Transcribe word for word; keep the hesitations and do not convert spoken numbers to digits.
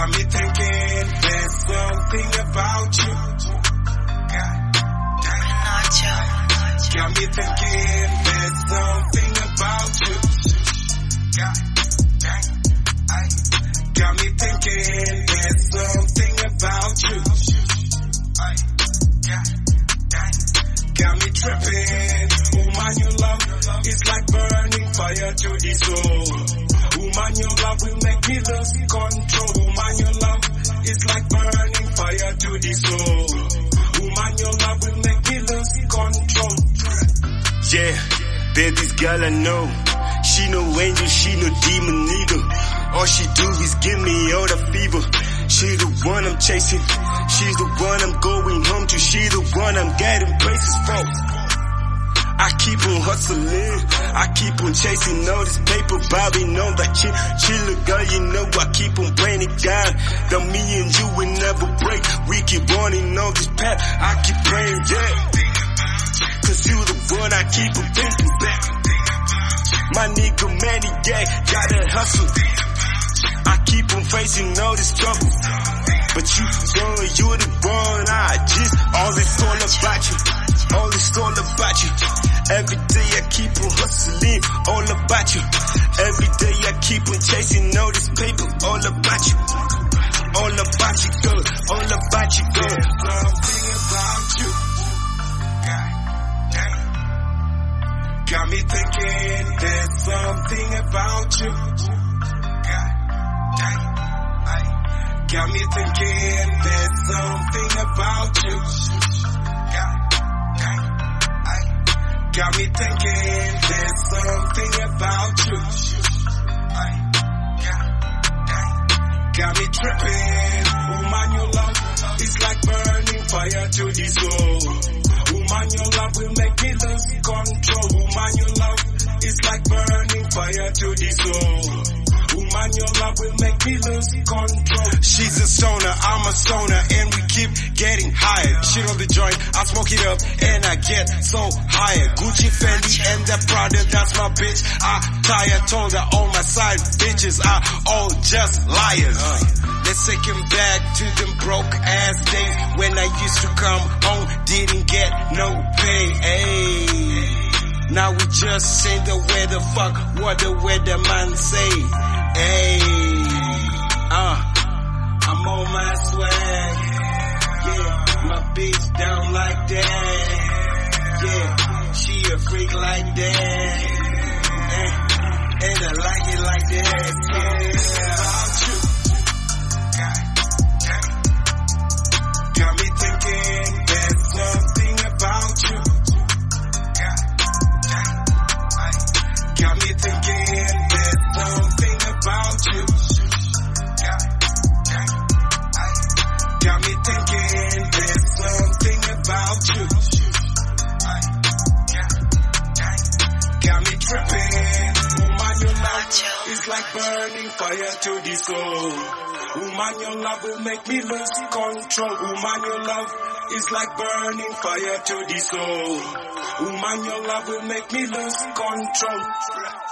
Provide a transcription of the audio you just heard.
Got me thinking there's something about you. Got me thinking there's something about you. Got me thinking there's something about you. Got me tripping. Woman, your love is like burning fire to the soul. Woman, your love will make me lose control. Woman, your love is like burning fire to the soul. Woman, your love will make me lose control. Yeah, there's this girl I know. She no angel, she no demon neither. All she do is give me all the fever. She the one I'm chasing. She's the one I'm going home to. She the one I'm getting places for. I keep on hustling. I keep on chasing all this paper, bobbing on that chill. Chill, girl, you know I keep on playing it down. That me and you will never break. We keep running on this path. I keep praying, yeah. Cause you the one I keep on thinking back. My nigga Manny, yeah, gotta hustle. I keep on facing all this trouble. But you, girl, you the one I just, all this all about you. All this all about you. Every day I keep on hustling, all about you. Every day I keep on chasing all this paper, all about you. All about you, girl, all about you, girl. Something about you. Got me thinking there's something about you. Got me thinking there's something about you. Got me thinking there's something about you. Got me tripping. Woman, your love is like burning fire to the soul. Woman, your love will make me lose control. Woman, your love is like burning fire to the soul. Woman, your love will make me lose control. She's a stoner, I'm a stoner, and we keep getting higher. Shit on the joint, I smoke it up, and I get so higher. Gucci, Fendi, and that Prada, that's my bitch. I tired, told her all my side bitches are all just liars. Uh, let's take him back to them broke ass days when I used to come home, didn't get no pay. Ayy. Now we just say the way the fuck what the weatherman say. Hey, uh, I'm on my swag. Yeah, my bitch down like that. Yeah, she a freak like that. And, and I like it like that. Yeah, got me thinking there's something about you. Got me thinking there's something about you. Got me thinking there's something about you. Got me tripping. Woman, your love is like burning fire to the soul. Woman, your love will make me lose control. Woman, your love is like burning fire to the soul. Woman, your love will make me lose control.